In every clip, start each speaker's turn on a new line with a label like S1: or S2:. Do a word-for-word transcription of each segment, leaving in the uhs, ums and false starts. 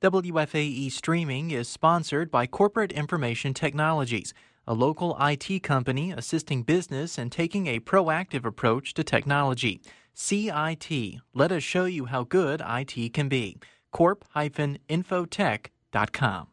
S1: W F A E Streaming is sponsored by Corporate Information Technologies, a local I T company assisting business and taking a proactive approach to technology. C I T. Let us show you how good I T can be. corp dash infotech dot com.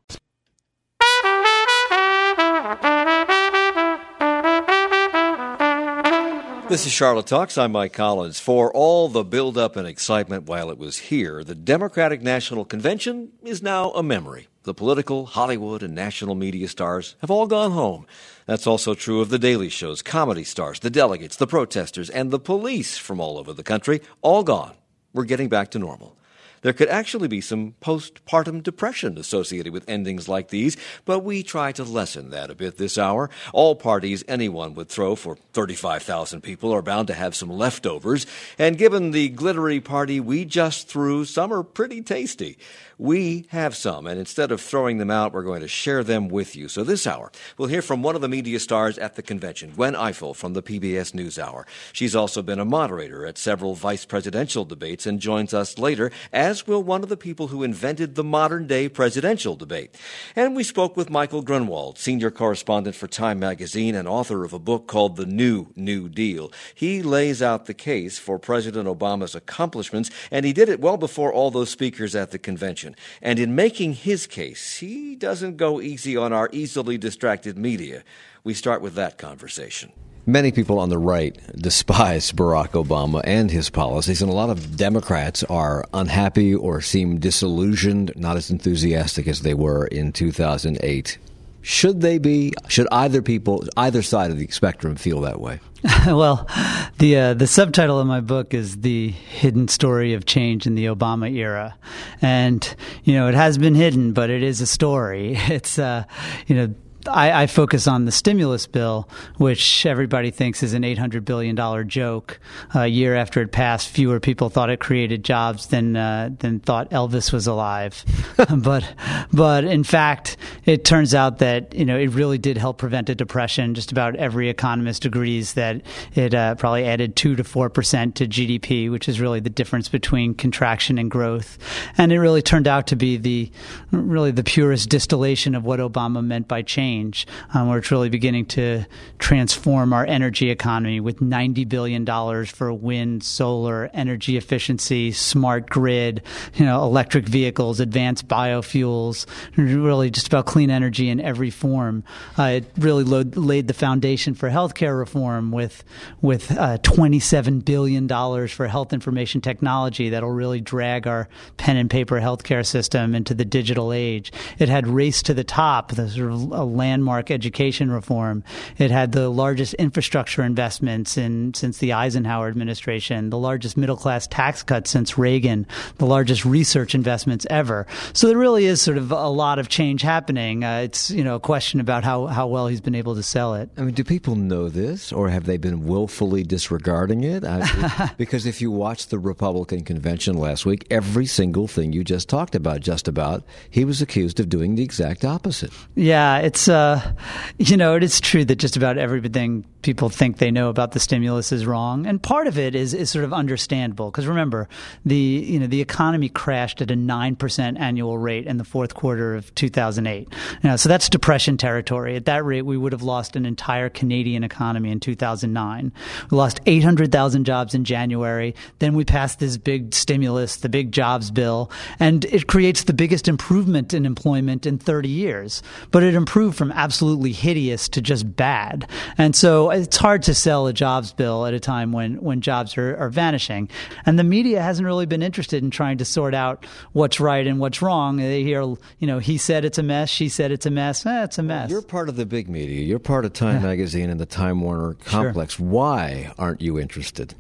S2: This is Charlotte Talks. I'm Mike Collins. For all the buildup and excitement while it was here, the Democratic National Convention is now a memory. The political, Hollywood, and national media stars have all gone home. That's also true of the Daily Show's comedy stars, the delegates, the protesters, and the police from all over the country. All gone. We're getting back to normal. There could actually be some postpartum depression associated with endings like these, but we try to lessen that a bit this hour. All parties anyone would throw for thirty-five thousand people are bound to have some leftovers, and given the glittery party we just threw, some are pretty tasty. We have some, and instead of throwing them out, we're going to share them with you. So this hour, we'll hear from one of the media stars at the convention, Gwen Ifill from the P B S NewsHour. She's also been a moderator at several vice presidential debates and joins us later, as will one of the people who invented the modern-day presidential debate. And we spoke with Michael Grunwald, senior correspondent for Time magazine and author of a book called The New New Deal. He lays out the case for President Obama's accomplishments, and he did it well before all those speakers at the convention. And in making his case, he doesn't go easy on our easily distracted media. We start with that conversation.
S3: Many people on the right despise Barack Obama and his policies, and a lot of Democrats are unhappy or seem disillusioned, not as enthusiastic as they were in two thousand eight. Should they be? Should either people, either side of the spectrum feel that way?
S4: Well, the uh, the subtitle of my book is The Hidden Story of Change in the Obama Era. And, you know, it has been hidden, but it is a story. It's, uh, you know, I, I focus on the stimulus bill, which everybody thinks is an eight hundred billion dollars joke. A year after it passed, fewer people thought it created jobs than uh, than thought Elvis was alive. but but in fact, it turns out that, you know, it really did help prevent a depression. Just about every economist agrees that it uh, probably added two to four percent to G D P, which is really the difference between contraction and growth. And it really turned out to be the really the purest distillation of what Obama meant by change. Um, where it's really beginning to transform our energy economy with ninety billion dollars for wind, solar, energy efficiency, smart grid, you know, electric vehicles, advanced biofuels, really just about clean energy in every form. Uh, it really load, laid the foundation for healthcare reform with with uh, twenty-seven billion dollars for health information technology that'll really drag our pen and paper healthcare system into the digital age. It had Race to the Top, the sort of a landmark education reform. It had the largest infrastructure investments in since the Eisenhower administration, the largest middle-class tax cuts since Reagan, the largest research investments ever. So there really is sort of a lot of change happening. Uh, it's, you know, a question about how, how well he's been able to sell it.
S3: I mean, do people know this, or have they been willfully disregarding it? I, because if you watched the Republican convention last week, every single thing you just talked about, just about, he was accused of doing the exact opposite.
S4: Yeah, it's Uh, you know, it is true that just about everything people think they know about the stimulus is wrong, and part of it is is sort of understandable because remember, the you know the economy crashed at a nine percent annual rate in the fourth quarter of two thousand eight. You know, so that's depression territory. At that rate, we would have lost an entire Canadian economy in two thousand nine. We lost eight hundred thousand jobs in January. Then we passed this big stimulus, the big jobs bill, and it creates the biggest improvement in employment in thirty years. But it improved from absolutely hideous to just bad. And so it's hard to sell a jobs bill at a time when, when jobs are, are vanishing. And the media hasn't really been interested in trying to sort out what's right and what's wrong. They hear, you know, he said it's a mess, she said it's a mess. Eh, it's a mess.
S3: You're part of the big media. You're part of Time magazine and the Time Warner complex. Sure. Why aren't you interested?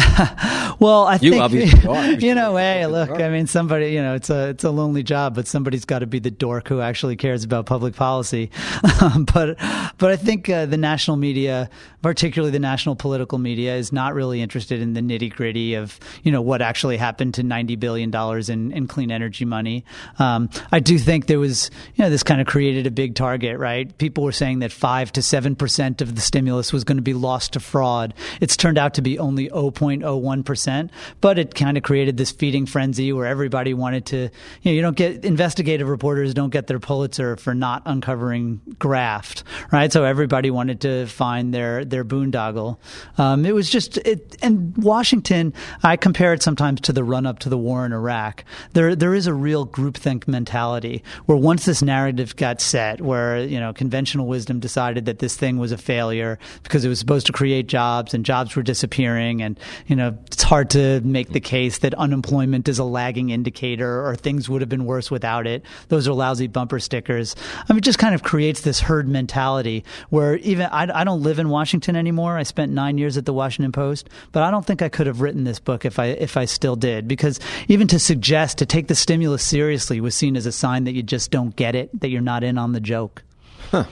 S4: Well, I
S3: you
S4: think,
S3: obviously are.
S4: you know, hey, look, I mean, somebody, you know, it's a it's a lonely job, but somebody's got to be the dork who actually cares about public policy. but but I think uh, the national media, particularly the national political media, is not really interested in the nitty gritty of, you know, what actually happened to ninety billion dollars in, in clean energy money. Um, I do think there was, you know, this kind of created a big target, right? People were saying that five to seven percent of the stimulus was going to be lost to fraud. It's turned out to be only zero zero point zero one percent, but it kind of created this feeding frenzy where everybody wanted to, you know, you don't get, investigative reporters don't get their Pulitzer for not uncovering graft, right? So everybody wanted to find their, their boondoggle. Um, it was just, it, and Washington, I compare it sometimes to the run up to the war in Iraq. There, there is a real groupthink mentality where once this narrative got set, where, you know, conventional wisdom decided that this thing was a failure because it was supposed to create jobs and jobs were disappearing. And, you know, it's hard to make the case that unemployment is a lagging indicator or things would have been worse without it. Those are lousy bumper stickers. I mean, it just kind of creates this herd mentality where even I, I don't live in Washington anymore. I spent nine years at the Washington Post, but I don't think I could have written this book if I if I still did, because even to suggest to take the stimulus seriously was seen as a sign that you just don't get it, that you're not in on the joke.
S3: Huh.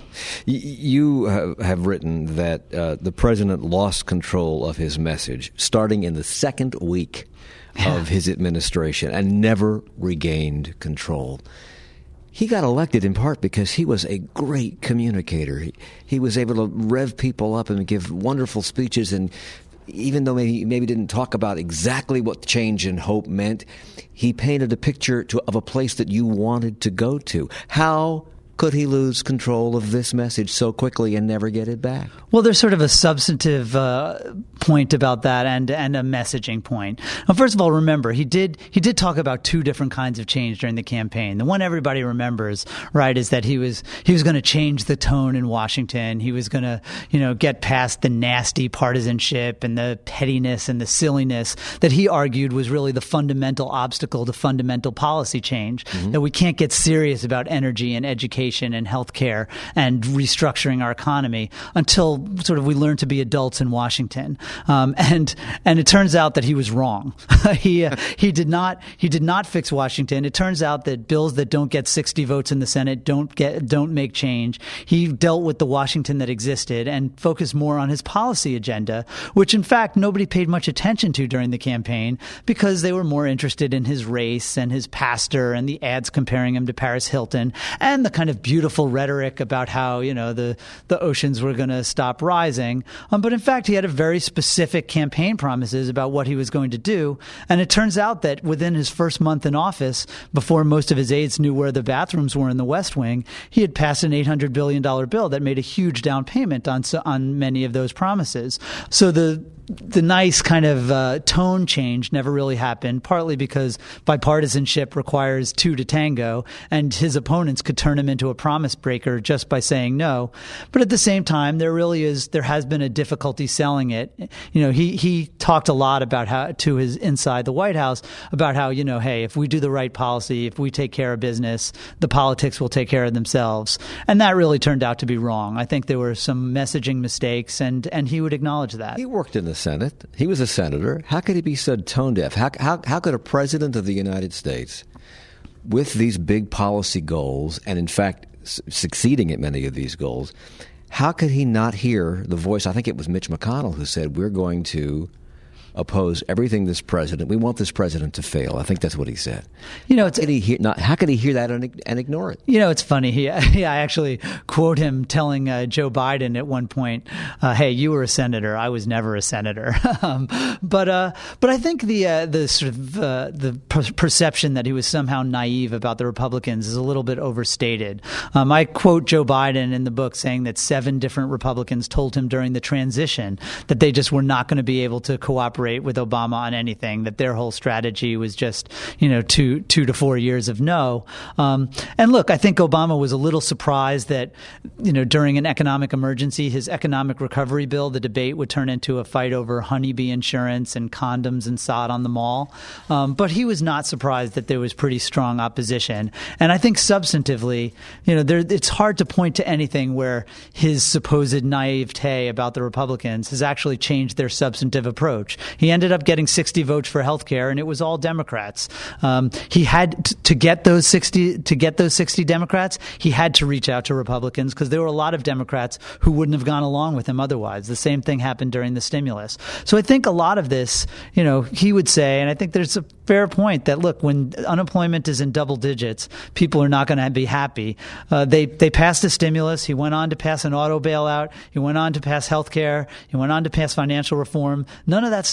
S3: You have written that uh, the president lost control of his message starting in the second week of his administration and never regained control. He got elected in part because he was a great communicator. He, he was able to rev people up and give wonderful speeches, and even though maybe maybe didn't talk about exactly what change and hope meant, he painted a picture to, of a place that you wanted to go to. How could he lose control of this message so quickly and never get it back?
S4: Well, there's sort of a substantive uh, point about that and and a messaging point. Now, first of all, remember, he did he did talk about two different kinds of change during the campaign. The one everybody remembers, right, is that he was he was going to change the tone in Washington. He was going to, you know, get past the nasty partisanship and the pettiness and the silliness that he argued was really the fundamental obstacle to fundamental policy change, mm-hmm. that we can't get serious about energy and education and healthcare and restructuring our economy until sort of we learn to be adults in Washington. Um, and and it turns out that he was wrong. he uh, he did not he did not fix Washington. It turns out that bills that don't get sixty votes in the Senate don't get don't make change. He dealt with the Washington that existed and focused more on his policy agenda, which in fact nobody paid much attention to during the campaign because they were more interested in his race and his pastor and the ads comparing him to Paris Hilton and the kind of beautiful rhetoric about how, you know, the, the oceans were going to stop rising. Um, but in fact, he had a very specific campaign promises about what he was going to do. And it turns out that within his first month in office, before most of his aides knew where the bathrooms were in the West Wing, he had passed an eight hundred billion dollars bill that made a huge down payment on, on many of those promises. So the the nice kind of uh, tone change never really happened, partly because bipartisanship requires two to tango, and his opponents could turn him into a promise breaker just by saying no. But at the same time, there really is, there has been a difficulty selling it. You know, he, he talked a lot about how, to his inside the White House, about how, you know, hey, if we do the right policy, if we take care of business, the politics will take care of themselves. And that really turned out to be wrong. I think there were some messaging mistakes, and, and he would acknowledge that.
S3: He worked in the Senate. He was a senator. How could he be so tone deaf? How, how, how could a president of the United States, with these big policy goals, and in fact s- succeeding at many of these goals, how could he not hear the voice? I think it was Mitch McConnell who said, we're going to oppose everything this president. We want this president to fail. I think that's what he said. You know, it's, how could he hear, not, how could he hear that and, and ignore it?
S4: You know, it's funny. He, yeah, I actually quote him telling uh, Joe Biden at one point, uh, "Hey, you were a senator. I was never a senator." um, but uh, but I think the uh, the sort of uh, the per- perception that he was somehow naive about the Republicans is a little bit overstated. Um, I quote Joe Biden in the book saying that seven different Republicans told him during the transition that they just were not going to be able to cooperate with Obama on anything, that their whole strategy was just, you know, two two to four years of no. Um, and look, I think Obama was a little surprised that, you know, during an economic emergency, his economic recovery bill, the debate would turn into a fight over honeybee insurance and condoms and sod on the mall. Um, but he was not surprised that there was pretty strong opposition. And I think substantively, you know, there, it's hard to point to anything where his supposed naivete about the Republicans has actually changed their substantive approach. He ended up getting sixty votes for health care, and it was all Democrats. Um, he had t- to get those sixty to get those sixty Democrats. He had to reach out to Republicans because there were a lot of Democrats who wouldn't have gone along with him otherwise. The same thing happened during the stimulus. So I think a lot of this, you know, he would say, and I think there's a fair point that, look, when unemployment is in double digits, people are not going to be happy. Uh, they they passed a stimulus. He went on to pass an auto bailout. He went on to pass health care. He went on to pass financial reform. None of that stuff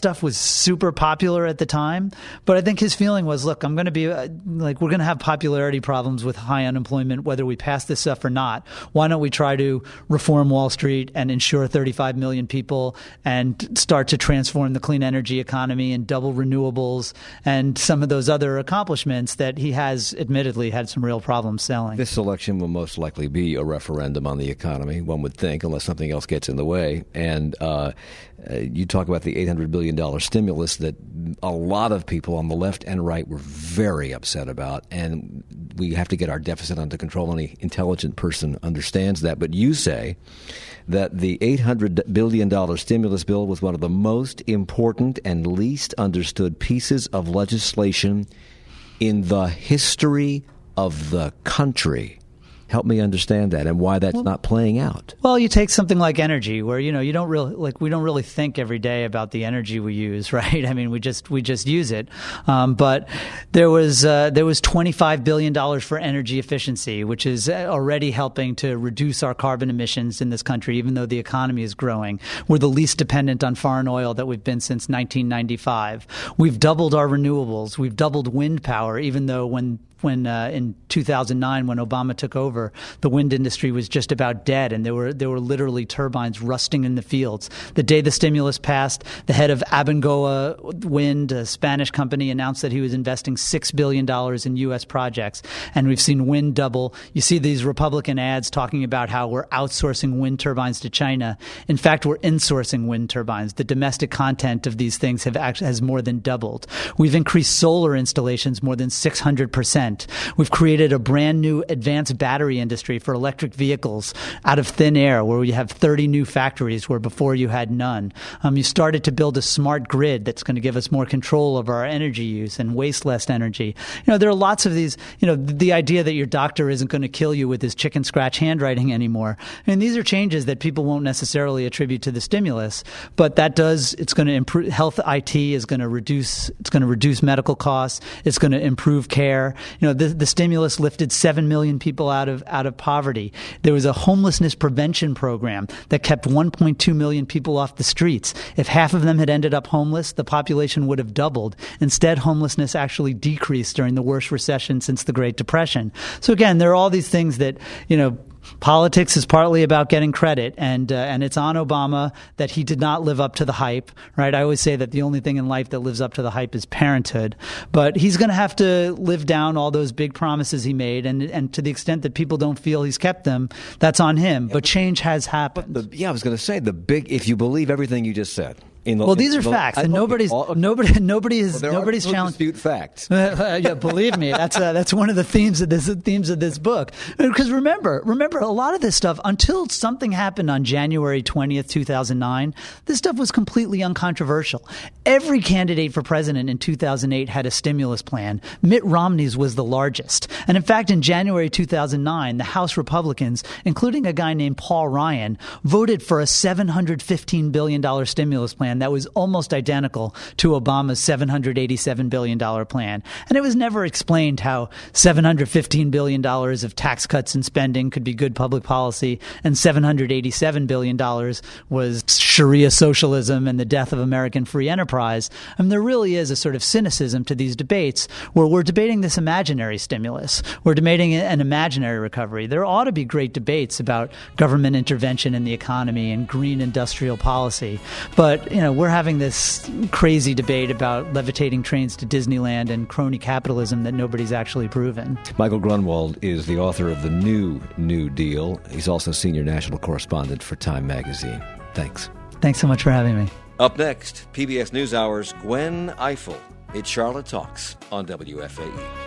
S4: stuff was super popular at the time. But I think his feeling was, look, I'm going to be uh, like, we're going to have popularity problems with high unemployment, whether we pass this stuff or not. Why don't we try to reform Wall Street and insure thirty-five million people and start to transform the clean energy economy and double renewables and some of those other accomplishments that he has admittedly had some real problems selling.
S3: This election will most likely be a referendum on the economy, one would think, unless something else gets in the way. And uh, uh, you talk about the eight hundred billion dollars stimulus that a lot of people on the left and right were very upset about. And we have to get our deficit under control. Any intelligent person understands that. But you say that the eight hundred billion dollars stimulus bill was one of the most important and least understood pieces of legislation in the history of the country. Help me understand that and why that's well, not playing out.
S4: Well, you take something like energy, where you know you don't really like we don't really think every day about the energy we use, right? I mean, we just we just use it. Um, but there was uh, there was twenty-five billion dollars for energy efficiency, which is already helping to reduce our carbon emissions in this country, even though the economy is growing. We're the least dependent on foreign oil that we've been since nineteen ninety-five. We've doubled our renewables. We've doubled wind power, even though when When uh, in two thousand nine, when Obama took over, the wind industry was just about dead, and there were there were literally turbines rusting in the fields. The day the stimulus passed, the head of Abengoa Wind, a Spanish company, announced that he was investing six billion dollars in U S projects, and we've seen wind double. You see these Republican ads talking about how we're outsourcing wind turbines to China. In fact, we're insourcing wind turbines. The domestic content of these things have actually, has more than doubled. We've increased solar installations more than six hundred percent. We've created a brand new advanced battery industry for electric vehicles out of thin air, where we have thirty new factories where before you had none. Um, you started to build a smart grid that's going to give us more control over our energy use and waste less energy. You know, there are lots of these, you know, the idea that your doctor isn't going to kill you with his chicken scratch handwriting anymore. I mean, these are changes that people won't necessarily attribute to the stimulus, but that does, it's going to improve, health I T is going to reduce, it's going to reduce medical costs. It's going to improve care. You know, the, the stimulus lifted seven million people out of out of poverty. There was a homelessness prevention program that kept one point two million people off the streets. If half of them had ended up homeless, the population would have doubled. Instead, homelessness actually decreased during the worst recession since the Great Depression. So again, there are all these things that, you know, politics is partly about getting credit, and uh, and it's on Obama that he did not live up to the hype, right? I always say that the only thing in life that lives up to the hype is parenthood, but he's going to have to live down all those big promises he made, and and to the extent that people don't feel he's kept them, that's on him. But change has happened.
S3: But the, yeah, I was going to say the big. If you believe everything you just said. In the,
S4: well, these are
S3: the,
S4: facts,
S3: I,
S4: and
S3: okay,
S4: nobody's
S3: all, okay.
S4: nobody nobody is
S3: well,
S4: nobody's
S3: are
S4: challenged.
S3: Dispute facts.
S4: Yeah, believe me, that's uh, that's one of the themes of this themes of this book. Because remember, remember, a lot of this stuff until something happened on January twentieth, two thousand nine. This stuff was completely uncontroversial. Every candidate for president in two thousand eight had a stimulus plan. Mitt Romney's was the largest, and in fact, in January two thousand nine, the House Republicans, including a guy named Paul Ryan, voted for a seven hundred fifteen billion dollars stimulus plan that was almost identical to Obama's seven hundred eighty-seven billion dollars plan. And it was never explained how seven hundred fifteen billion dollars of tax cuts and spending could be good public policy and seven hundred eighty-seven billion dollars was Sharia socialism and the death of American free enterprise. I mean, there really is a sort of cynicism to these debates where we're debating this imaginary stimulus. We're debating an imaginary recovery. There ought to be great debates about government intervention in the economy and green industrial policy. But, you know, we're having this crazy debate about levitating trains to Disneyland and crony capitalism that nobody's actually proven.
S3: Michael Grunwald is the author of The New New Deal. He's also senior national correspondent for Time Magazine. Thanks.
S4: Thanks so much for having me.
S2: Up next, P B S NewsHour's Gwen Ifill. It's Charlotte Talks on W F A E.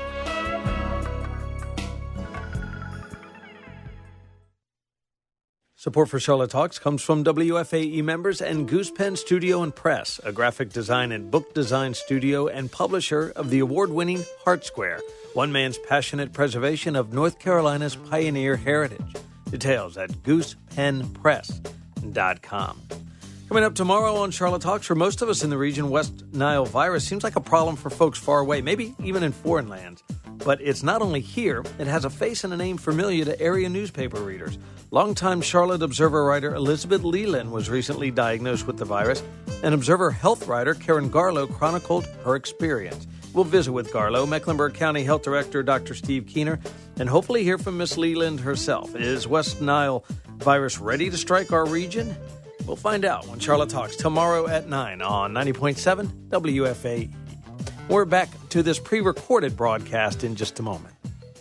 S5: Support for Charlotte Talks comes from W F A E members and Goose Pen Studio and Press, a graphic design and book design studio and publisher of the award-winning Heart Square, one man's passionate preservation of North Carolina's pioneer heritage. Details at goose pen press dot com. Coming up tomorrow on Charlotte Talks, for most of us in the region, West Nile virus seems like a problem for folks far away, maybe even in foreign lands. But it's not only here, it has a face and a name familiar to area newspaper readers. Longtime Charlotte Observer writer Elizabeth Leland was recently diagnosed with the virus, and Observer health writer Karen Garlow chronicled her experience. We'll visit with Garlow, Mecklenburg County Health Director Doctor Steve Keener, and hopefully hear from Miss Leland herself. Is West Nile virus ready to strike our region? We'll find out when Charlotte Talks tomorrow at nine on ninety point seven W F A E. We're back to this pre-recorded broadcast in just a moment.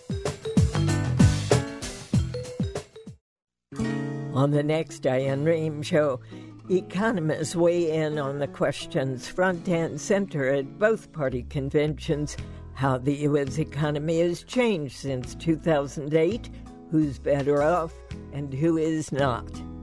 S6: On the next Diane Rehm Show, economists weigh in on the questions front and center at both party conventions, how the U S economy has changed since two thousand eight, who's better off, and who is not.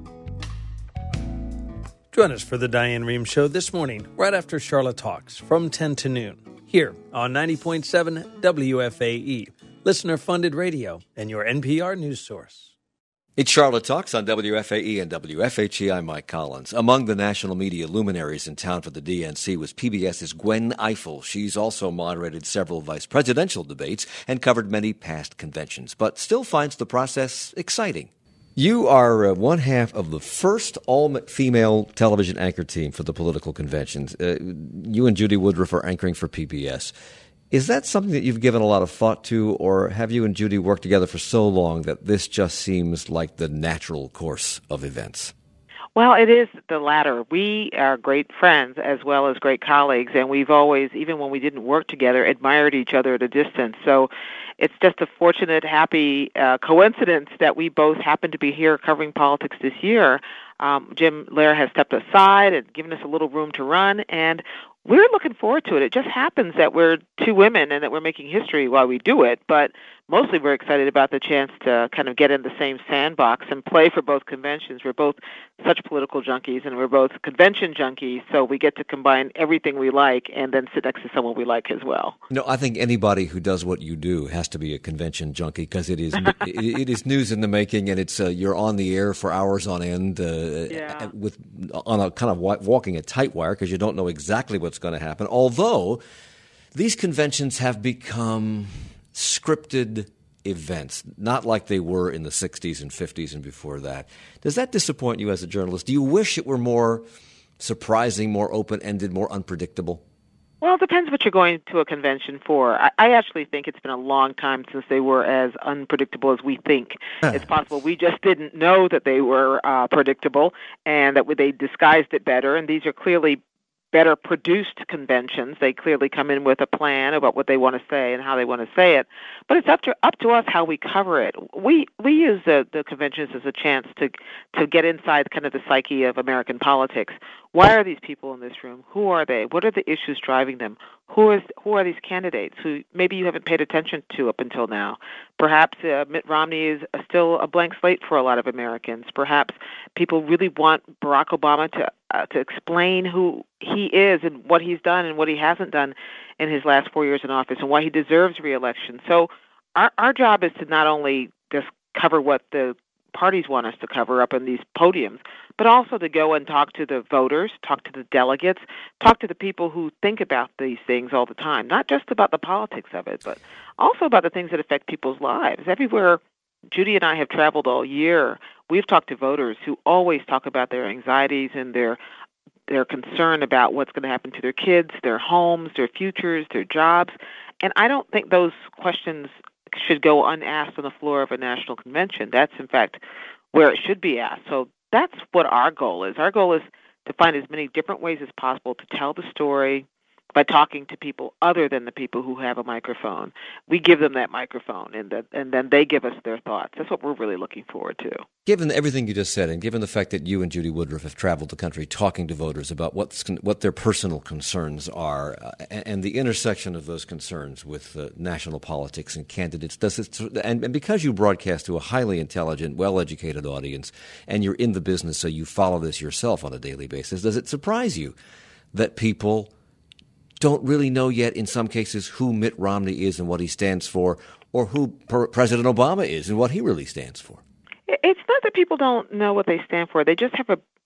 S5: Join us for the Diane Rehm Show this morning, right after Charlotte Talks, from ten to noon, here on ninety point seven W F A E, listener-funded radio, and your N P R news source.
S2: It's Charlotte Talks on W F A E and W F H E. I'm Mike Collins. Among the national media luminaries in town for the D N C was P B S's Gwen Ifill. She's also moderated several vice presidential debates and covered many past conventions, but still finds the process exciting. You are uh, one half of the first all-female television anchor team for the political conventions. Uh, you and Judy Woodruff are anchoring for P B S. Is that something that you've given a lot of thought to, or have you and Judy worked together for so long that this just seems like the natural course of events?
S7: Well, it is the latter. We are great friends as well as great colleagues, and we've always, even when we didn't work together, admired each other at a distance. So it's just a fortunate, happy uh, coincidence that we both happen to be here covering politics this year. Um, Jim Lehrer has stepped aside and given us a little room to run, and we're looking forward to it. It just happens that we're two women and that we're making history while we do it, but mostly we're excited about the chance to kind of get in the same sandbox and play for both conventions. We're both such political junkies, and we're both convention junkies, so we get to combine everything we like and then sit next to someone we like as well.
S2: No, I think anybody who does what you do has to be a convention junkie, because it is it, it is news in the making, and it's uh, you're on the air for hours on end uh,
S7: yeah.
S2: with on a kind of walking a tight wire because you don't know exactly what's going to happen. Although these conventions have become scripted events, not like they were in the sixties and fifties and before that. Does that disappoint you as a journalist? Do you wish it were more surprising, more open-ended, more unpredictable?
S7: Well, it depends what you're going to a convention for. I, I actually think it's been a long time since they were as unpredictable as we think. It's possible we just didn't know that they were uh, predictable and that they disguised it better, and these are clearly better produced conventions. They clearly come in with a plan about what they want to say and how they want to say it. But it's up to up to us how we cover it. We we use the, the conventions as a chance to to get inside kind of the psyche of American politics. Why are these people in this room? Who are they? What are the issues driving them? Who is who are these candidates who maybe you haven't paid attention to up until now? Perhaps uh, Mitt Romney is still a blank slate for a lot of Americans. Perhaps people really want Barack Obama to uh, to explain who he is and what he's done and what he hasn't done in his last four years in office and why he deserves re-election. So our our job is to not only just cover what the parties want us to cover up on these podiums, but also to go and talk to the voters, talk to the delegates, talk to the people who think about these things all the time, not just about the politics of it, but also about the things that affect people's lives. Everywhere Judy and I have traveled all year, we've talked to voters who always talk about their anxieties and their their concern about what's going to happen to their kids, their homes, their futures, their jobs. And I don't think those questions should go unasked on the floor of a national convention. That's, in fact, where it should be asked. So that's what our goal is. Our goal is to find as many different ways as possible to tell the story by talking to people other than the people who have a microphone. We give them that microphone, and that, and then they give us their thoughts. That's what we're really looking forward to.
S2: Given everything you just said, and given the fact that you and Judy Woodruff have traveled the country talking to voters about what's, what their personal concerns are, uh, and, and the intersection of those concerns with uh, national politics and candidates, does it, and, and because you broadcast to a highly intelligent, well-educated audience, and you're in the business, so you follow this yourself on a daily basis, does it surprise you that people don't really know yet, in some cases, who Mitt Romney is and what he stands for, or who per- President Obama is and what he really stands for?
S7: It's not that people don't know what they stand for. They just have a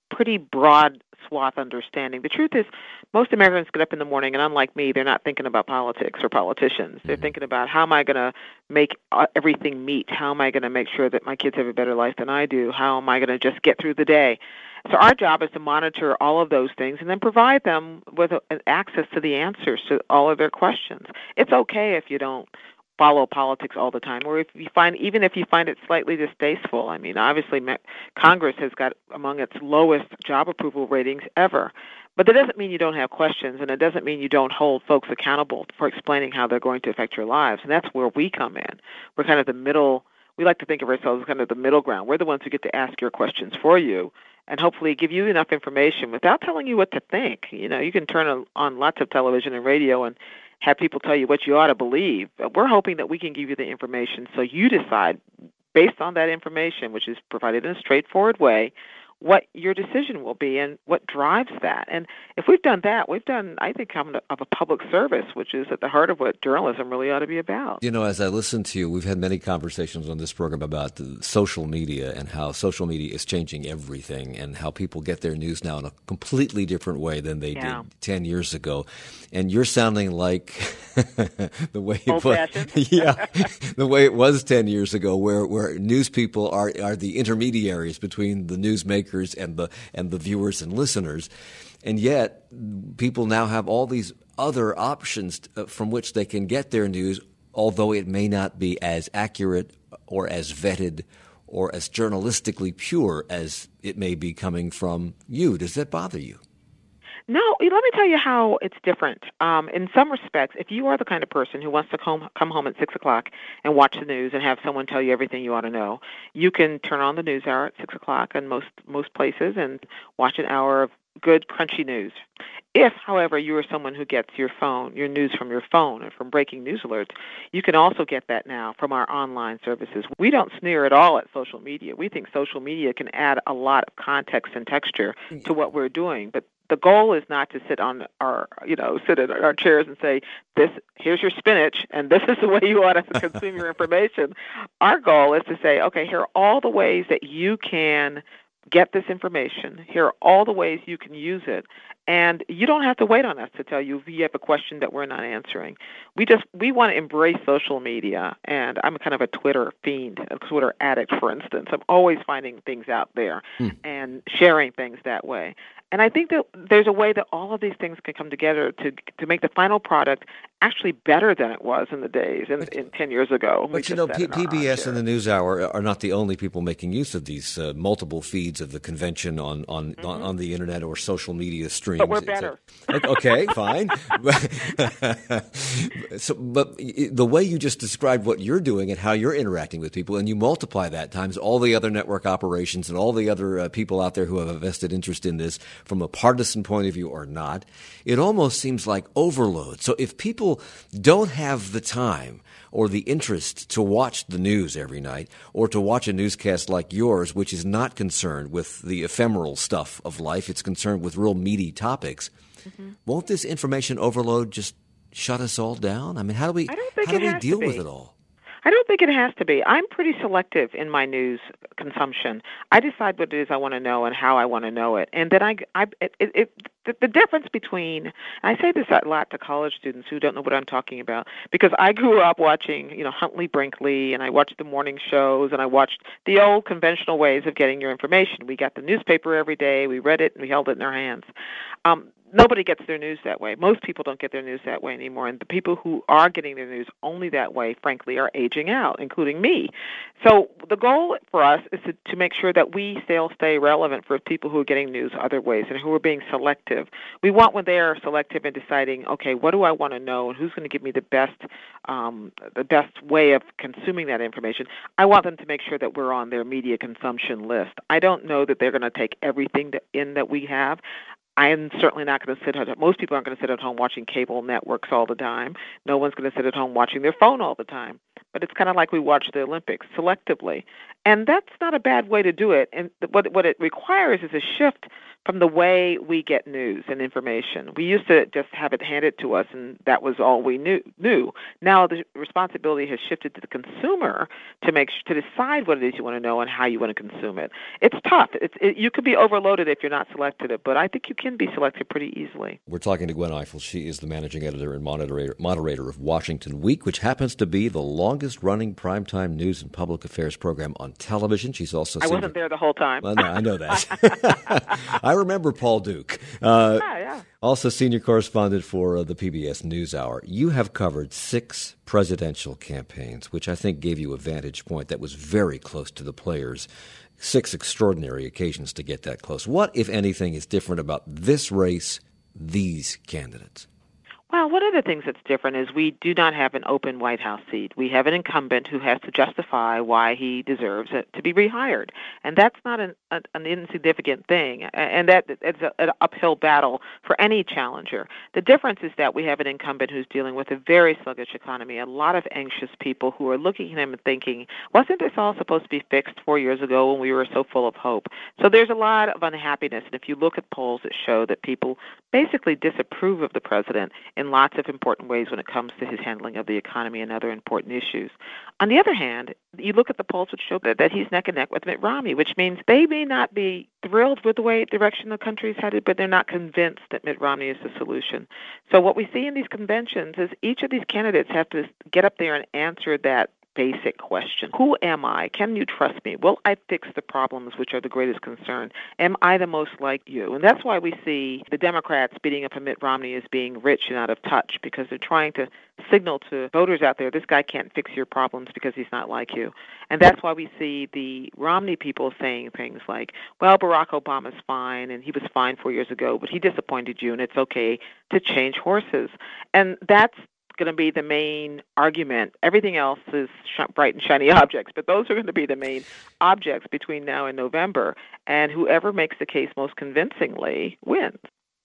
S7: pretty broad swath understanding. The truth is, most Americans get up in the morning, and unlike me, they're not thinking about politics or politicians. They're thinking about, how am I going to make everything meet? How am I going to make sure that my kids have a better life than I do? How am I going to just get through the day? So our job is to monitor all of those things and then provide them with a, access to the answers to all of their questions. It's okay if you don't follow politics all the time, or if you find, even if you find it slightly distasteful. I mean, obviously, Congress has got among its lowest job approval ratings ever. But that doesn't mean you don't have questions, and it doesn't mean you don't hold folks accountable for explaining how they're going to affect your lives. And that's where we come in. We're kind of the middle. We like to think of ourselves as kind of the middle ground. We're the ones who get to ask your questions for you and hopefully give you enough information without telling you what to think. You know, you can turn on lots of television and radio and have people tell you what you ought to believe. But we're hoping that we can give you the information so you decide, based on that information, which is provided in a straightforward way, what your decision will be and what drives that. And if we've done that, we've done, I think, of a public service, which is at the heart of what journalism really ought to be about.
S2: You know, as I listen to you, we've had many conversations on this program about the social media and how social media is changing everything and how people get their news now in a completely different way than they yeah. did ten years ago. And you're sounding like the way it was, yeah, the way it was ten years ago, where, where news people are, are the intermediaries between the newsmakers and the and the viewers and listeners, and yet people now have all these other options from which they can get their news, although it may not be as accurate or as vetted or as journalistically pure as it may be coming from you. Does that bother you?
S7: No, let me tell you how it's different. Um, in some respects, if you are the kind of person who wants to come, come home at six o'clock and watch the news and have someone tell you everything you ought to know, you can turn on the news hour at six o'clock in most, most places and watch an hour of good, crunchy news. If, however, you are someone who gets your phone, your news from your phone or from breaking news alerts, you can also get that now from our online services. We don't sneer at all at social media. We think social media can add a lot of context and texture to what we're doing, but the goal is not to sit on our, you know, sit in our chairs and say, "This, here's your spinach, and this is the way you ought to consume your information." Our goal is to say, okay, here are all the ways that you can get this information. Here are all the ways you can use it. And you don't have to wait on us to tell you if you have a question that we're not answering. We just, we want to embrace social media. And I'm kind of a Twitter fiend, a Twitter addict, for instance. I'm always finding things out there hmm. and sharing things that way. And I think that there's a way that all of these things can come together to to make the final product actually better than it was in the days in, but, in ten years ago.
S2: But you know, P- PBS and the NewsHour are not the only people making use of these uh, multiple feeds of the convention on on, mm-hmm. on on the internet or social media streams.
S7: But we're better.
S2: So, okay, fine. so, but the way you just described what you're doing and how you're interacting with people, and you multiply that times all the other network operations and all the other uh, people out there who have a vested interest in this, from a partisan point of view or not, it almost seems like overload. So if people don't have the time or the interest to watch the news every night or to watch a newscast like yours, which is not concerned with the ephemeral stuff of life, it's concerned with real meaty topics, mm-hmm. won't this information overload just shut us all down? I mean, how do we,
S7: I don't think
S2: how do
S7: it
S2: we
S7: has
S2: deal
S7: to be.
S2: with it all?
S7: I don't think it has to be. I'm pretty selective in my news consumption. I decide what it is I want to know and how I want to know it. And then I, I it, it, the, the difference between, and I say this a lot to college students who don't know what I'm talking about, because I grew up watching, you know, Huntley Brinkley, and I watched the morning shows, and I watched the old conventional ways of getting your information. We got the newspaper every day, we read it, and we held it in our hands. Um, Nobody gets their news that way. Most people don't get their news that way anymore. And the people who are getting their news only that way, frankly, are aging out, including me. So the goal for us is to, to make sure that we still stay relevant for people who are getting news other ways and who are being selective. We want when they are selective and deciding, okay, what do I want to know and who's going to give me the best um, the best way of consuming that information. I want them to make sure that we're on their media consumption list. I don't know that they're going to take everything that, in that we have. I am certainly not going to sit at home. Most people aren't going to sit at home watching cable networks all the time. No one's going to sit at home watching their phone all the time. But it's kind of like we watch the Olympics selectively. And that's not a bad way to do it. And what what it requires is a shift from the way we get news and information. We used to just have it handed to us, and that was all we knew. knew. Now the responsibility has shifted to the consumer to make to decide what it is you want to know and how you want to consume it. It's tough. It's, it, you could be overloaded if you're not selected, but I think you can be selected pretty easily.
S2: We're talking to Gwen Ifill. She is the managing editor and moderator, moderator of Washington Week, which happens to be the longest-running primetime news and public affairs program on television. She's also
S7: I
S2: senior...
S7: wasn't there the whole time.
S2: Well, no, I know that. I remember Paul Duke. Uh,
S7: yeah, yeah.
S2: Also senior correspondent for uh, the P B S NewsHour. You have covered six presidential campaigns, which I think gave you a vantage point that was very close to the players. Six extraordinary occasions to get that close. What, if anything, is different about this race, these candidates?
S7: Well, one of the things that's different is we do not have an open White House seat. We have an incumbent who has to justify why he deserves it to be rehired, and that's not an, an, an insignificant thing, and that it's a, an uphill battle for any challenger. The difference is that we have an incumbent who's dealing with a very sluggish economy, a lot of anxious people who are looking at him and thinking, wasn't this all supposed to be fixed four years ago when we were so full of hope? So there's a lot of unhappiness, and if you look at polls that show that people basically disapprove of the president in lots of important ways when it comes to his handling of the economy and other important issues. On the other hand, you look at the polls which show that, that he's neck and neck with Mitt Romney, which means they may not be thrilled with the way direction the country is headed, but they're not convinced that Mitt Romney is the solution. So what we see in these conventions is each of these candidates have to get up there and answer that basic question. Who am I? Can you trust me? Will I fix the problems which are the greatest concern? Am I the most like you? And that's why we see the Democrats beating up on Mitt Romney as being rich and out of touch, because they're trying to signal to voters out there, this guy can't fix your problems because he's not like you. And that's why we see the Romney people saying things like, well, Barack Obama's fine, and he was fine four years ago, but he disappointed you, and it's okay to change horses. And that's going to be the main argument. Everything else is sh- bright and shiny objects, but those are going to be the main objects between now and November, and whoever makes the case most convincingly wins.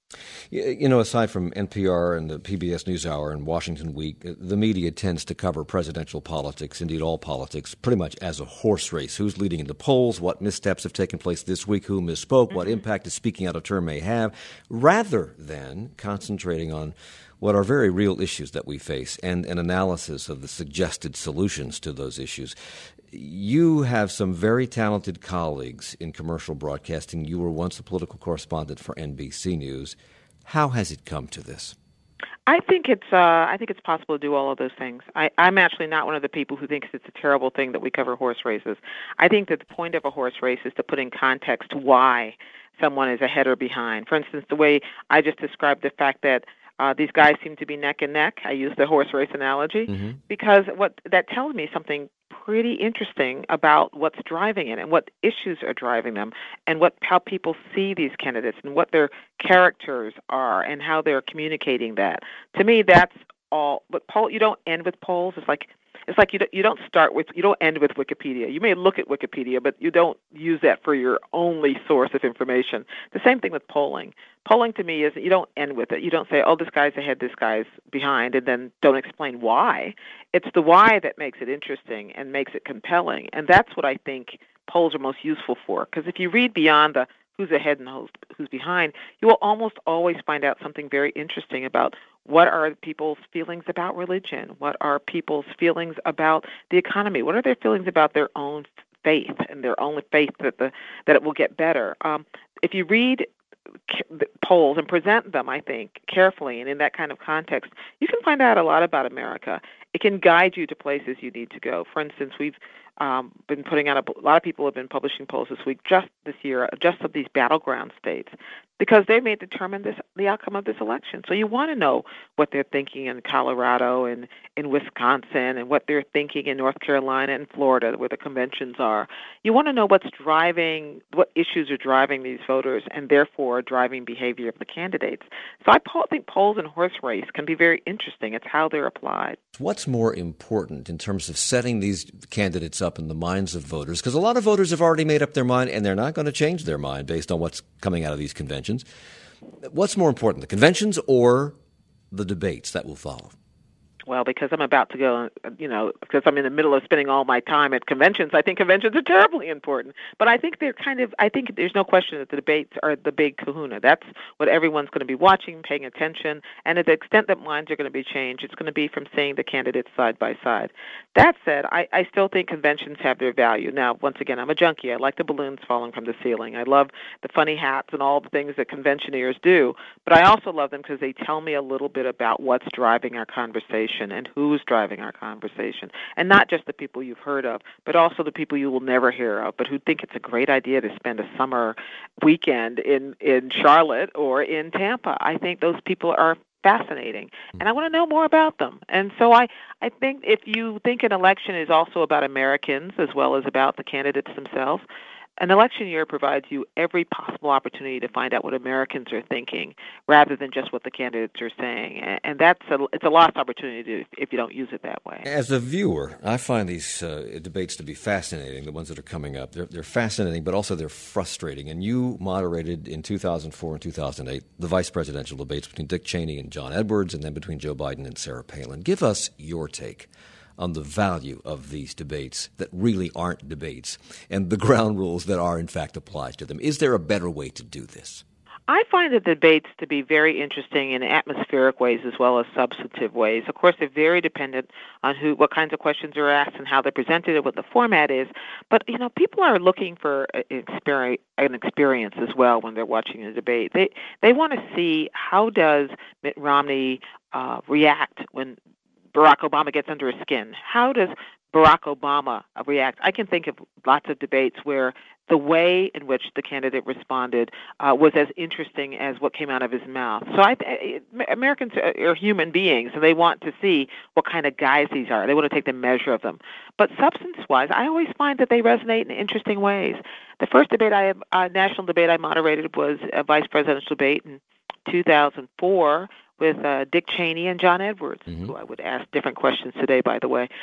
S2: You know, aside from N P R and the P B S NewsHour and Washington Week, the media tends to cover presidential politics, indeed all politics, pretty much as a horse race. Who's leading in the polls, what missteps have taken place this week, who misspoke, mm-hmm. what impact a speaking out of turn may have, rather than concentrating on what are very real issues that we face and an analysis of the suggested solutions to those issues. You have some very talented colleagues in commercial broadcasting. You were once a political correspondent for N B C News. How has it come to this?
S7: I think it's uh, I think it's possible to do all of those things. I, I'm actually not one of the people who thinks it's a terrible thing that we cover horse races. I think that the point of a horse race is to put in context why someone is ahead or behind. For instance, the way I just described the fact that Uh, these guys seem to be neck and neck. I use the horse race analogy mm-hmm. because what that tells me something pretty interesting about what's driving it and what issues are driving them and what how people see these candidates and what their characters are and how they're communicating that. To me, that's all. But poll, you don't end with polls. It's like It's like you don't, you don't start with, you don't end with Wikipedia. You may look at Wikipedia, but you don't use that for your only source of information. The same thing with polling. Polling to me is you don't end with it. You don't say, oh, this guy's ahead, this guy's behind, and then don't explain why. It's the why that makes it interesting and makes it compelling, and that's what I think polls are most useful for. Because if you read beyond the who's ahead and who's, who's behind, you will almost always find out something very interesting about what are people's feelings about religion, what are people's feelings about the economy, what are their feelings about their own faith and their own faith that the that it will get better. Um, if you read polls and present them, I think, carefully and in that kind of context, you can find out a lot about America. It can guide you to places you need to go. For instance, we've um, been putting out a, a lot of people have been publishing polls this week, just this year, just of these battleground states, because they may determine this, the outcome of this election. So you want to know what they're thinking in Colorado and in Wisconsin and what they're thinking in North Carolina and Florida, where the conventions are. You want to know what's driving, what issues are driving these voters and therefore driving behavior of the candidates. So I think polls and horse race can be very interesting. It's how they're applied.
S2: What's more important in terms of setting these candidates up in the minds of voters? Because a lot of voters have already made up their mind, and they're not going to change their mind based on what's coming out of these conventions. What's more important, the conventions or the debates that will follow?
S7: Well, because I'm about to go, you know, because I'm in the middle of spending all my time at conventions, I think conventions are terribly important. But I think they're kind of, I think there's no question that the debates are the big kahuna. That's what everyone's going to be watching, paying attention. And to the extent that minds are going to be changed, it's going to be from seeing the candidates side by side. That said, I, I still think conventions have their value. Now, once again, I'm a junkie. I like the balloons falling from the ceiling. I love the funny hats and all the things that conventioneers do. But I also love them because they tell me a little bit about what's driving our conversation and who's driving our conversation, and not just the people you've heard of, but also the people you will never hear of, but who think it's a great idea to spend a summer weekend in, in Charlotte or in Tampa. I think those people are fascinating, and I want to know more about them. And so I, I think if you think an election is also about Americans as well as about the candidates themselves, an election year provides you every possible opportunity to find out what Americans are thinking rather than just what the candidates are saying. And that's a, it's a lost opportunity if you don't use it that way.
S2: As a viewer, I find these uh, debates to be fascinating, the ones that are coming up. They're, they're fascinating, but also they're frustrating. And you moderated in two thousand four and two thousand eight the vice presidential debates between Dick Cheney and John Edwards, and then between Joe Biden and Sarah Palin. Give us your take on the value of these debates that really aren't debates and the ground rules that are, in fact, applied to them. Is there a better way to do this?
S7: I find the debates to be very interesting in atmospheric ways as well as substantive ways. Of course, they're very dependent on who, what kinds of questions are asked and how they're presented and what the format is. But, you know, people are looking for an experience, an experience as well when they're watching the debate. They, they want to see how does Mitt Romney uh, react when Barack Obama gets under his skin. How does Barack Obama react? I can think of lots of debates where the way in which the candidate responded uh, was as interesting as what came out of his mouth. So I, Americans are human beings, and they want to see what kind of guys these are. They want to take the measure of them. But substance-wise, I always find that they resonate in interesting ways. The first debate I, uh, national debate I moderated was a vice presidential debate in two thousand four with uh, Dick Cheney and John Edwards, mm-hmm. who I would ask different questions today, by the way.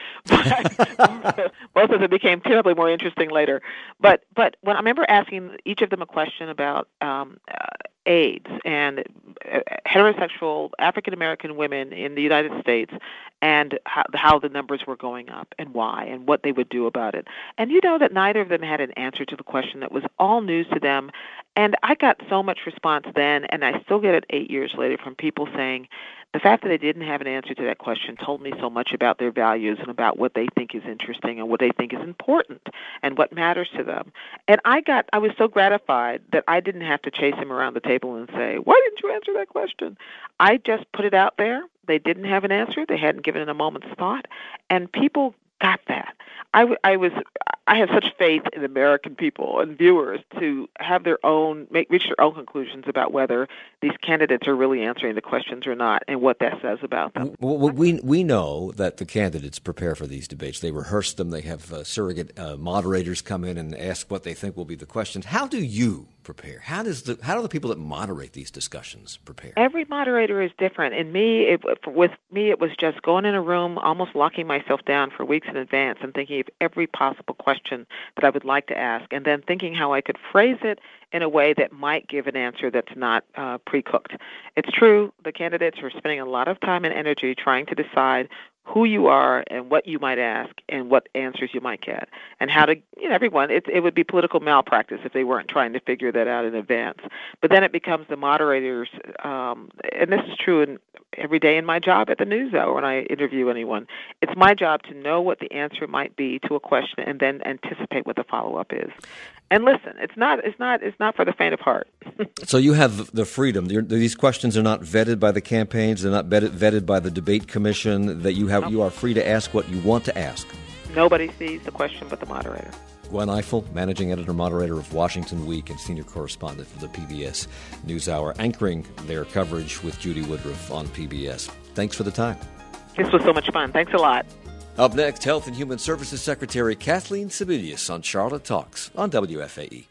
S7: But both of them became terribly more interesting later. But but when I remember asking each of them a question about um, uh, AIDS and uh, heterosexual African-American women in the United States and how, how the numbers were going up and why and what they would do about it. And you know that neither of them had an answer to the question. That was all news to them. And I got so much response then, and I still get it eight years later from people saying, the fact that they didn't have an answer to that question told me so much about their values and about what they think is interesting and what they think is important and what matters to them. And I got, I was so gratified that I didn't have to chase them around the table and say, why didn't you answer that question? I just put it out there. They didn't have an answer. They hadn't given it a moment's thought. And people got that. I, I was I have such faith in American people and viewers to have their own make reach their own conclusions about whether these candidates are really answering the questions or not, and what that says about them.
S2: Well, we we know that the candidates prepare for these debates. They rehearse them. They have uh, surrogate uh, moderators come in and ask what they think will be the questions. How do you prepare? How does the how do the people that moderate these discussions prepare?
S7: Every moderator is different. In me, it, with me, it was just going in a room, almost locking myself down for weeks in advance and thinking of every possible question that I would like to ask, and then thinking how I could phrase it in a way that might give an answer that's not uh, pre-cooked. It's true, the candidates are spending a lot of time and energy trying to decide who you are and what you might ask and what answers you might get, and how to, you know, everyone, it, it would be political malpractice if they weren't trying to figure that out in advance. But then it becomes the moderators, um, and this is true in every day in my job at the NewsHour when I interview anyone. It's my job to know what the answer might be to a question and then anticipate what the follow-up is. And listen, it's not it's not it's not for the faint of heart.
S2: So you have the freedom. You're, these questions are not vetted by the campaigns. They're not vetted, vetted by the debate commission. That you have nope. You are free to ask what you want to ask.
S7: Nobody sees the question but the moderator.
S2: Gwen Ifill, managing editor moderator of Washington Week and senior correspondent for the P B S NewsHour, anchoring their coverage with Judy Woodruff on P B S. Thanks for the time.
S7: This was so much fun. Thanks a lot.
S2: Up next, Health and Human Services Secretary Kathleen Sebelius on Charlotte Talks on W F A E.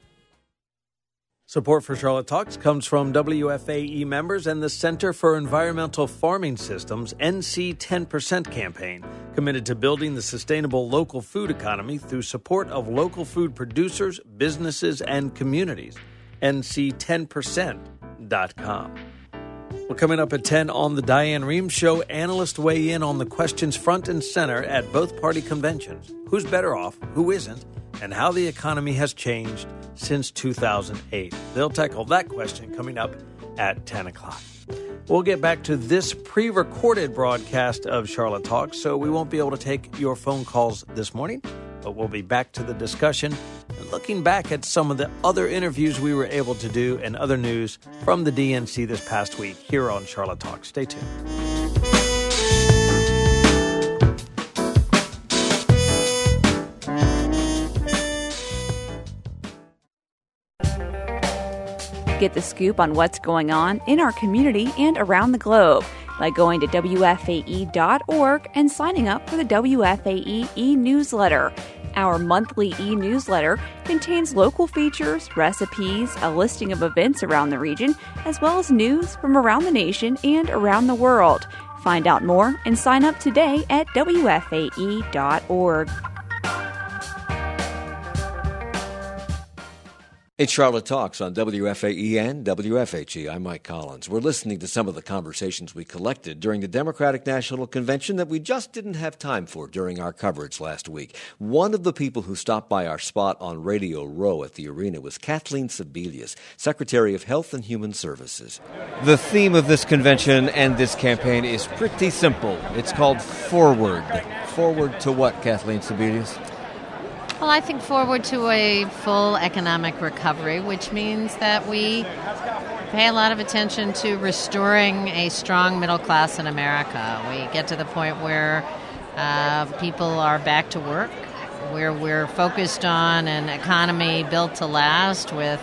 S5: Support for Charlotte Talks comes from W F A E members and the Center for Environmental Farming Systems N C ten percent campaign, committed to building the sustainable local food economy through support of local food producers, businesses, and communities. N C ten percent dot com. Well, coming up at ten on the Diane Rehm Show, analysts weigh in on the questions front and center at both party conventions. Who's better off, who isn't, and how the economy has changed since two thousand eight. They'll tackle that question coming up at ten o'clock. We'll get back to this pre-recorded broadcast of Charlotte Talks, so we won't be able to take your phone calls this morning, but we'll be back to the discussion and looking back at some of the other interviews we were able to do and other news from the D N C this past week here on Charlotte Talks. Stay tuned.
S8: Get the scoop on what's going on in our community and around the globe by going to W F A E dot org and signing up for the W F A E e-newsletter. Our monthly e-newsletter contains local features, recipes, a listing of events around the region, as well as news from around the nation and around the world. Find out more and sign up today at W F A E dot org.
S2: It's Charlotte Talks on W F A E and W F H E. I'm Mike Collins. We're listening to some of the conversations we collected during the Democratic National Convention that we just didn't have time for during our coverage last week. One of the people who stopped by our spot on Radio Row at the arena was Kathleen Sebelius, Secretary of Health and Human Services. The theme of this convention and this campaign is pretty simple. It's called Forward. Forward to what, Kathleen Sebelius?
S9: Well, I think forward to a full economic recovery, which means that we pay a lot of attention to restoring a strong middle class in America. We get to the point where uh, people are back to work, where we're focused on an economy built to last with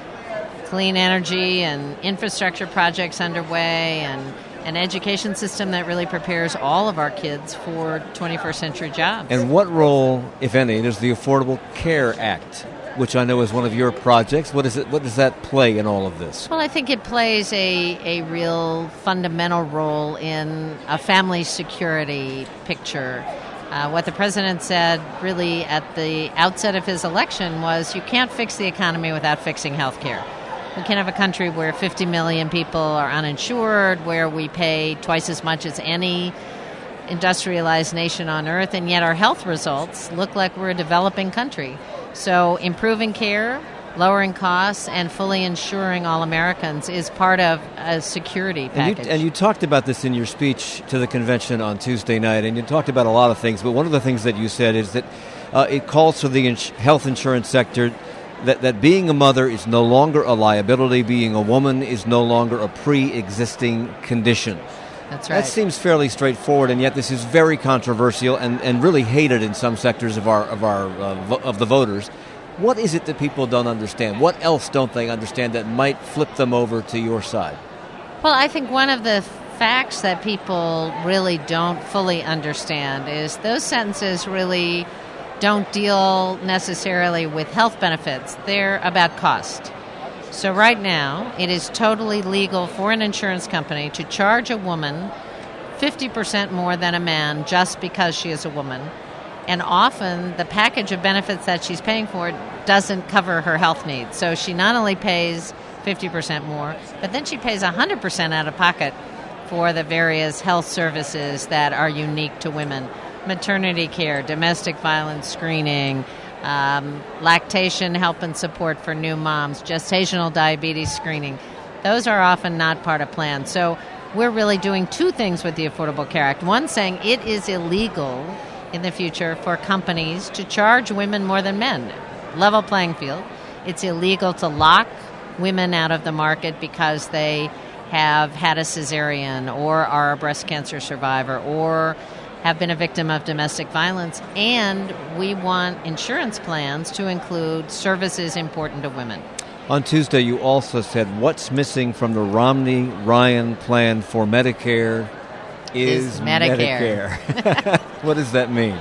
S9: clean energy and infrastructure projects underway and an education system that really prepares all of our kids for twenty-first century jobs.
S2: And what role, if any, does the Affordable Care Act, which I know is one of your projects, what is it? What does that play in all of this?
S9: Well, I think it plays a, a real fundamental role in a family security picture. Uh, what the president said really at the outset of his election was you can't fix the economy without fixing health care. We can't have a country where fifty million people are uninsured, where we pay twice as much as any industrialized nation on earth, and yet our health results look like we're a developing country. So improving care, lowering costs, and fully insuring all Americans is part of a security package.
S2: And you, and you talked about this in your speech to the convention on Tuesday night, and you talked about a lot of things, but one of the things that you said is that uh, it calls for the ins- health insurance sector That, that being a mother is no longer a liability, being a woman is no longer a pre-existing condition.
S9: That's right.
S2: That seems fairly straightforward, and yet this is very controversial and, and really hated in some sectors of our of our uh, vo- of the voters. What is it that people don't understand? What else don't they understand that might flip them over to your side?
S9: Well, I think one of the facts that people really don't fully understand is those sentences really don't deal necessarily with health benefits. They're about cost. So right now, it is totally legal for an insurance company to charge a woman fifty percent more than a man just because she is a woman. And often, the package of benefits that she's paying for doesn't cover her health needs. So she not only pays fifty percent more, but then she pays one hundred percent out of pocket for the various health services that are unique to women. Maternity care, domestic violence screening, um, lactation help and support for new moms, gestational diabetes screening. Those are often not part of plans. So we're really doing two things with the Affordable Care Act. One, saying it is illegal in the future for companies to charge women more than men. Level playing field. It's illegal to lock women out of the market because they have had a cesarean or are a breast cancer survivor or have been a victim of domestic violence, and we want insurance plans to include services important to women.
S2: On Tuesday, you also said what's missing from the Romney-Ryan plan for Medicare is,
S9: is Medicare.
S2: Medicare. What does that mean?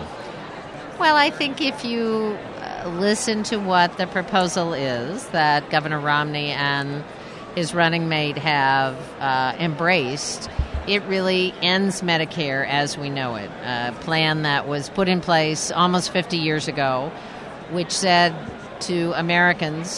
S9: Well, I think if you uh, listen to what the proposal is that Governor Romney and his running mate have uh, embraced, it really ends Medicare as we know it, a plan that was put in place almost fifty years ago, which said to Americans,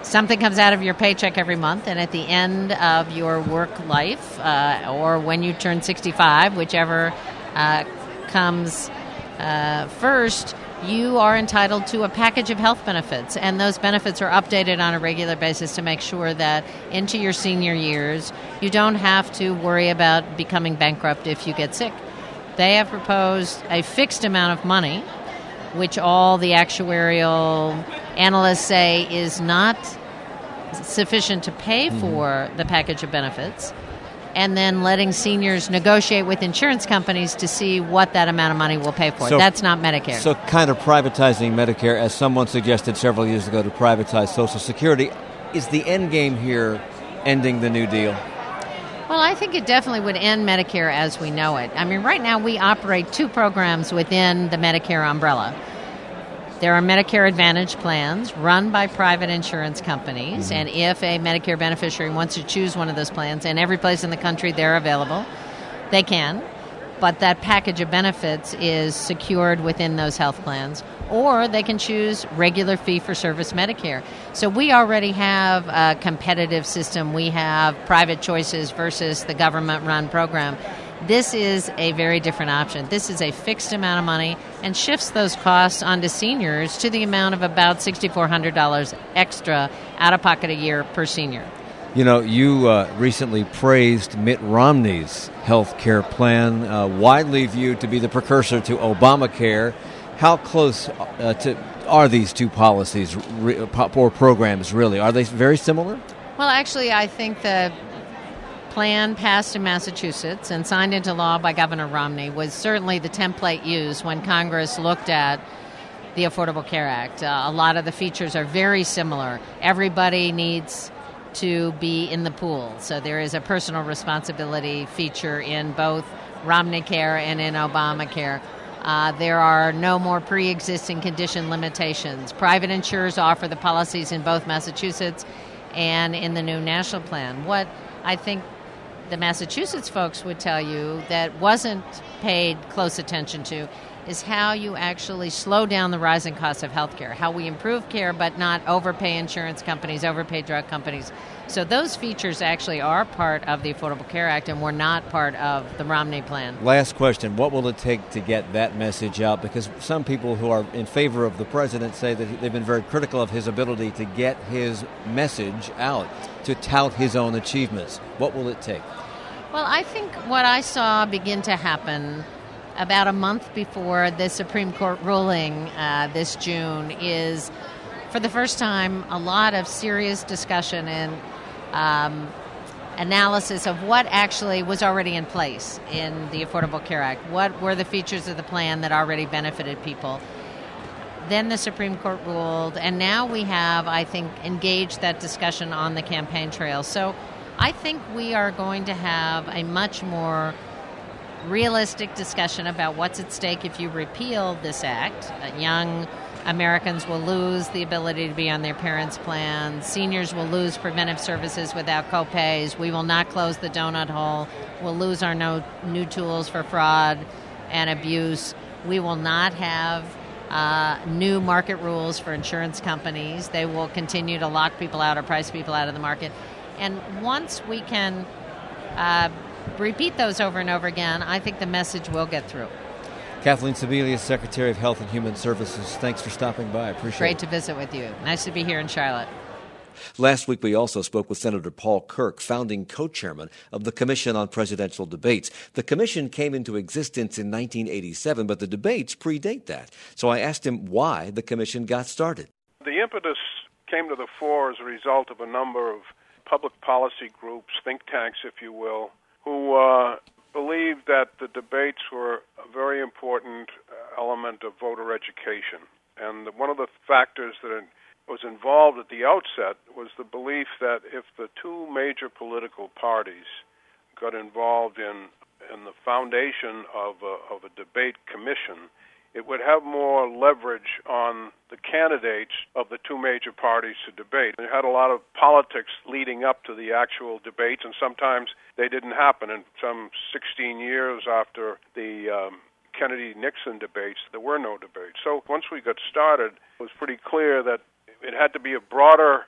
S9: something comes out of your paycheck every month, and at the end of your work life, uh, or when you turn sixty-five, whichever uh, comes uh, first, you are entitled to a package of health benefits, and those benefits are updated on a regular basis to make sure that into your senior years, you don't have to worry about becoming bankrupt if you get sick. They have proposed a fixed amount of money, which all the actuarial analysts say is not sufficient to pay mm-hmm. for the package of benefits, and then letting seniors negotiate with insurance companies to see what that amount of money will pay for. So, that's not Medicare.
S2: So kind of privatizing Medicare, as someone suggested several years ago to privatize Social Security. Is the end game here ending the New Deal?
S9: Well, I think it definitely would end Medicare as we know it. I mean, right now we operate two programs within the Medicare umbrella. There are Medicare Advantage plans run by private insurance companies, mm-hmm. and if a Medicare beneficiary wants to choose one of those plans, and every place in the country they're available, they can. But that package of benefits is secured within those health plans. Or they can choose regular fee-for-service Medicare. So we already have a competitive system. We have private choices versus the government-run program. This is a very different option. This is a fixed amount of money and shifts those costs onto seniors to the amount of about six thousand four hundred dollars extra out of pocket a year per senior.
S2: You know, you uh, recently praised Mitt Romney's health care plan, uh, widely viewed to be the precursor to Obamacare. How close uh, to are these two policies re, or programs, really? Are they very similar?
S9: Well, actually, I think the plan passed in Massachusetts and signed into law by Governor Romney was certainly the template used when Congress looked at the Affordable Care Act. Uh, a lot of the features are very similar. Everybody needs to be in the pool. So there is a personal responsibility feature in both Romney Care and in Obamacare. Uh, there are no more pre-existing condition limitations. Private insurers offer the policies in both Massachusetts and in the new national plan. What I think the Massachusetts folks would tell you that wasn't paid close attention to is how you actually slow down the rising costs of health care, how we improve care but not overpay insurance companies, overpay drug companies. So those features actually are part of the Affordable Care Act and were not part of the Romney plan.
S2: Last question. What will it take to get that message out? Because some people who are in favor of the president say that they've been very critical of his ability to get his message out, to tout his own achievements. What will it take?
S9: Well, I think what I saw begin to happen about a month before the Supreme Court ruling uh, this June is, for the first time, a lot of serious discussion and um, analysis of what actually was already in place in the Affordable Care Act. What were the features of the plan that already benefited people? Then the Supreme Court ruled, and now we have, I think, engaged that discussion on the campaign trail. So I think we are going to have a much more realistic discussion about what's at stake if you repeal this act. Uh, young Americans will lose the ability to be on their parents' plans. Seniors will lose preventive services without co-pays. We will not close the donut hole. We'll lose our no, new tools for fraud and abuse. We will not have uh, new market rules for insurance companies. They will continue to lock people out or price people out of the market. And once we can uh, repeat those over and over again, I think the message will get through.
S2: Kathleen Sebelius, Secretary of Health and Human Services, thanks for stopping by. I appreciate
S9: Great
S2: it.
S9: Great to visit with you. Nice to be here in Charlotte.
S2: Last week, we also spoke with Senator Paul Kirk, founding co-chairman of the Commission on Presidential Debates. The commission came into existence in nineteen eighty-seven, but the debates predate that. So I asked him why the commission got started.
S10: The impetus came to the fore as a result of a number of public policy groups, think tanks, if you will, who uh, believed that the debates were a very important element of voter education. And one of the factors that was involved at the outset was the belief that if the two major political parties got involved in in the foundation of a, of a debate commission, it would have more leverage on the candidates of the two major parties to debate. They had a lot of politics leading up to the actual debates, and sometimes they didn't happen. In some sixteen years after the um, Kennedy-Nixon debates, there were no debates. So once we got started, it was pretty clear that it had to be a broader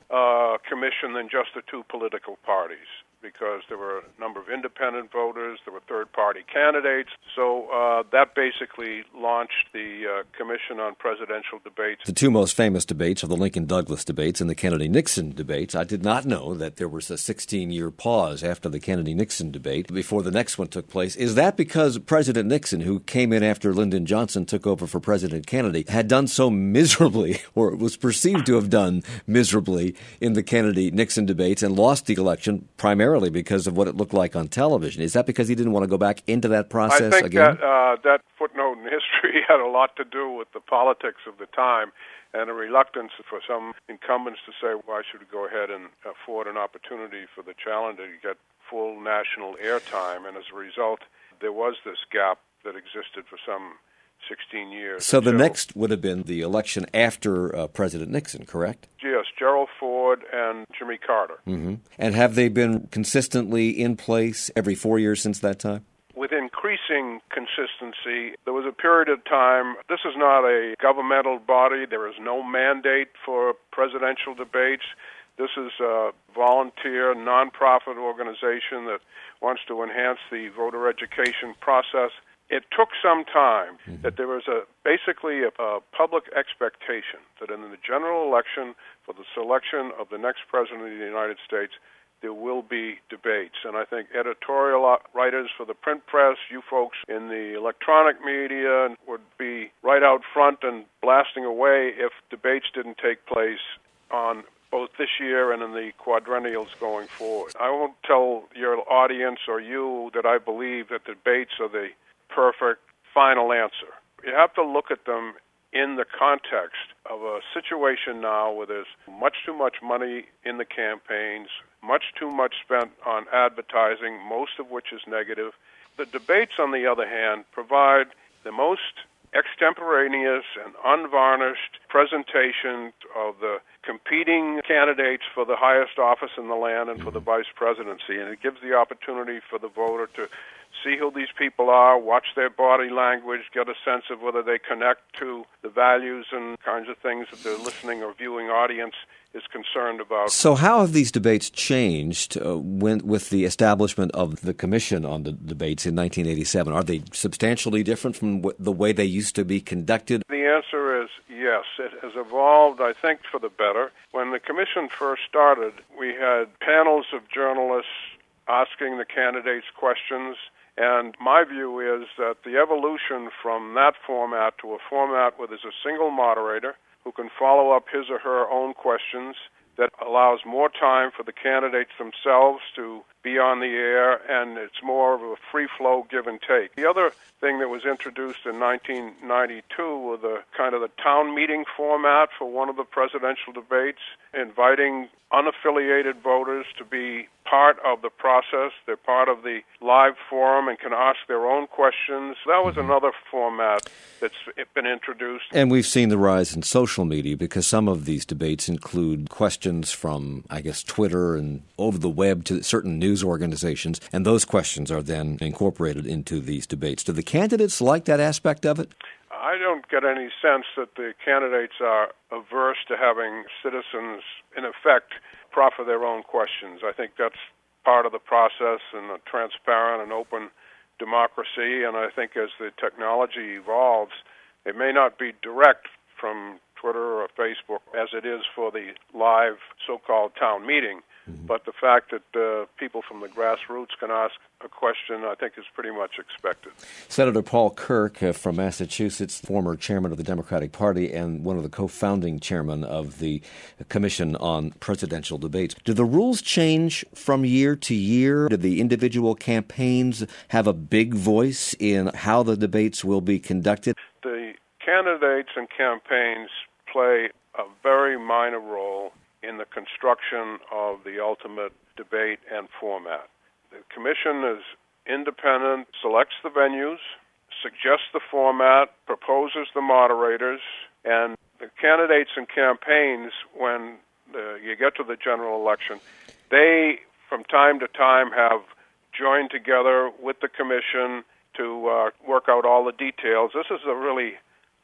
S10: uh, commission than just the two political parties, because there were a number of independent voters, there were third-party candidates. So uh, that basically launched the uh, Commission on Presidential Debates.
S2: The two most famous debates are the Lincoln-Douglas debates and the Kennedy-Nixon debates. I did not know that there was a sixteen-year pause after the Kennedy-Nixon debate before the next one took place. Is that because President Nixon, who came in after Lyndon Johnson took over for President Kennedy, had done so miserably, or was perceived to have done miserably, in the Kennedy-Nixon debates and lost the election primarily because of what it looked like on television? Is that because he didn't want to go back into that process
S10: I think
S2: again?
S10: that, uh, that footnote in history had a lot to do with the politics of the time and a reluctance for some incumbents to say, why should we go ahead and afford an opportunity for the challenger to get full national airtime? And as a result, there was this gap that existed for some sixteen years.
S2: So the
S10: until,
S2: next would have been the election after uh, President Nixon, correct?
S10: Yes, Gerald Ford and Jimmy Carter.
S2: Mm-hmm. And have they been consistently in place every four years since that time?
S10: With increasing consistency, there was a period of time, this is not a governmental body, there is no mandate for presidential debates. This is a volunteer, nonprofit organization that wants to enhance the voter education process. It took some time mm-hmm. that there was a basically a, a public expectation that in the general election for the selection of the next president of the United States, there will be debates. And I think editorial writers for the print press, you folks in the electronic media, would be right out front and blasting away if debates didn't take place on both this year and in the quadrennials going forward. I won't tell your audience or you that I believe that debates are the perfect final answer. You have to look at them in the context of a situation now where there's much too much money in the campaigns, much too much spent on advertising, most of which is negative. The debates, on the other hand, provide the most extemporaneous and unvarnished presentation of the competing candidates for the highest office in the land and for the vice presidency. And it gives the opportunity for the voter to see who these people are, watch their body language, get a sense of whether they connect to the values and kinds of things that the listening or viewing audience is concerned about.
S2: So how have these debates changed uh, when, with the establishment of the Commission on the Debates in nineteen eighty-seven? Are they substantially different from w- the way they used to be conducted?
S10: The answer is yes. It has evolved, I think, for the better. When the Commission first started, we had panels of journalists asking the candidates questions. And my view is that the evolution from that format to a format where there's a single moderator who can follow up his or her own questions, that allows more time for the candidates themselves to be on the air, and it's more of a free-flow give and take. The other thing that was introduced in nineteen ninety-two was the kind of the town meeting format for one of the presidential debates, inviting unaffiliated voters to be part of the process. They're part of the live forum and can ask their own questions. That was another format that's been introduced.
S2: And we've seen the rise in social media because some of these debates include questions from, I guess, Twitter and over the web to certain news organizations, and those questions are then incorporated into these debates. Do the candidates like that aspect of it?
S10: I don't get any sense that the candidates are averse to having citizens, in effect, proffer their own questions. I think that's part of the process in a transparent and open democracy, and I think as the technology evolves, it may not be direct from Twitter or Facebook as it is for the live so-called town meeting, mm-hmm. but the fact that uh, people from the grassroots can ask a question, I think, is pretty much expected.
S2: Senator Paul Kirk uh, from Massachusetts, former chairman of the Democratic Party and one of the co-founding chairmen of the Commission on Presidential Debates. Do the rules change from year to year? Do the individual campaigns have a big voice in how the debates will be conducted?
S10: The candidates and campaigns play a very minor role in the construction of the ultimate debate and format. The commission is independent, selects the venues, suggests the format, proposes the moderators, and the candidates and campaigns, when the, you get to the general election, they, from time to time, have joined together with the commission to uh, work out all the details. This is a really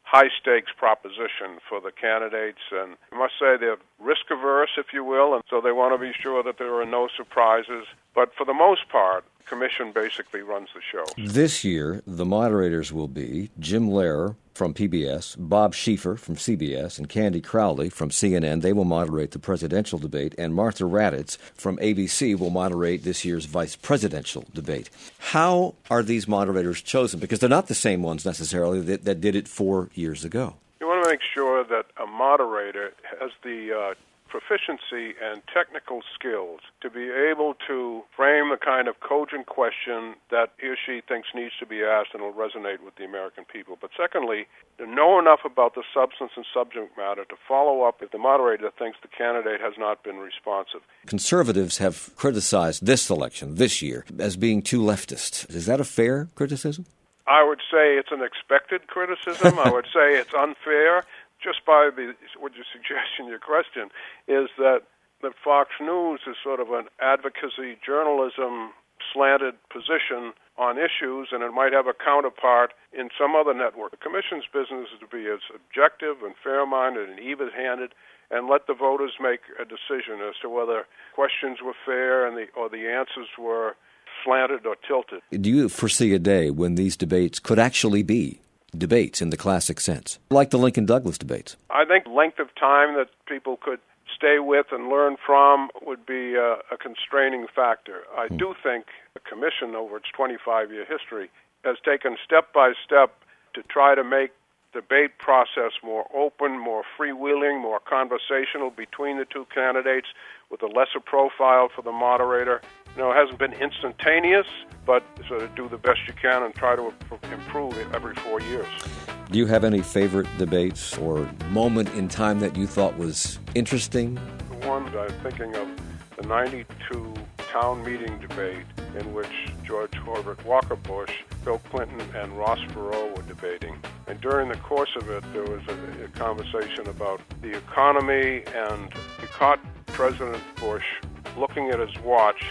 S10: high-stakes proposition for the candidates, and I must say they're risk-averse, if you will, and so they want to be sure that there are no surprises. But for the most part, the commission basically runs the show.
S2: This year, the moderators will be Jim Lehrer from P B S, Bob Schieffer from C B S, and Candy Crowley from C N N. They will moderate the presidential debate, and Martha Raddatz from A B C will moderate this year's vice presidential debate. How are these moderators chosen? Because they're not the same ones necessarily that, that did it four years ago.
S10: You want to make sure that a moderator has the uh, proficiency and technical skills to be able to frame the kind of cogent question that he or she thinks needs to be asked and will resonate with the American people. But secondly, to know enough about the substance and subject matter to follow up if the moderator thinks the candidate has not been responsive.
S2: Conservatives have criticized this election, this year, as being too leftist. Is that a fair criticism?
S10: I would say it's an expected criticism. I would say it's unfair. Just by the, what you suggest in your question, is that that Fox News is sort of an advocacy journalism slanted position on issues, and it might have a counterpart in some other network. The commission's business is to be as objective and fair-minded and even-handed, and let the voters make a decision as to whether questions were fair and the or the answers were slanted or tilted.
S2: Do you foresee a day when these debates could actually be debates in the classic sense, like the Lincoln-Douglas debates?
S10: I think length of time that people could stay with and learn from would be a, a constraining factor. I hmm. do think the Commission, over its twenty-five-year history, has taken step by step to try to make the debate process more open, more freewheeling, more conversational between the two candidates, with a lesser profile for the moderator. You know, it hasn't been instantaneous, but sort of do the best you can and try to improve it every four years.
S2: Do you have any favorite debates or moment in time that you thought was interesting?
S10: The one I'm thinking of, the ninety-two town meeting debate in which George Herbert Walker Bush, Bill Clinton, and Ross Perot were debating. And during the course of it, there was a, a conversation about the economy, and he caught President Bush looking at his watch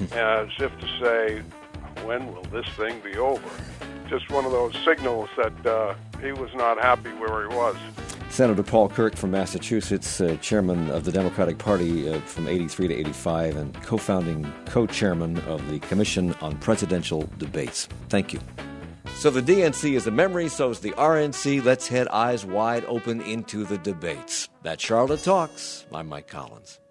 S10: as if to say, when will this thing be over? Just one of those signals that uh, he was not happy where he was.
S2: Senator Paul Kirk from Massachusetts, uh, chairman of the Democratic Party uh, from eighty-three to eighty-five and co-founding co-chairman of the Commission on Presidential Debates. Thank you. So the D N C is a memory, so is the R N C. Let's head eyes wide open into the debates. That's Charlotte Talks. I'm Mike Collins.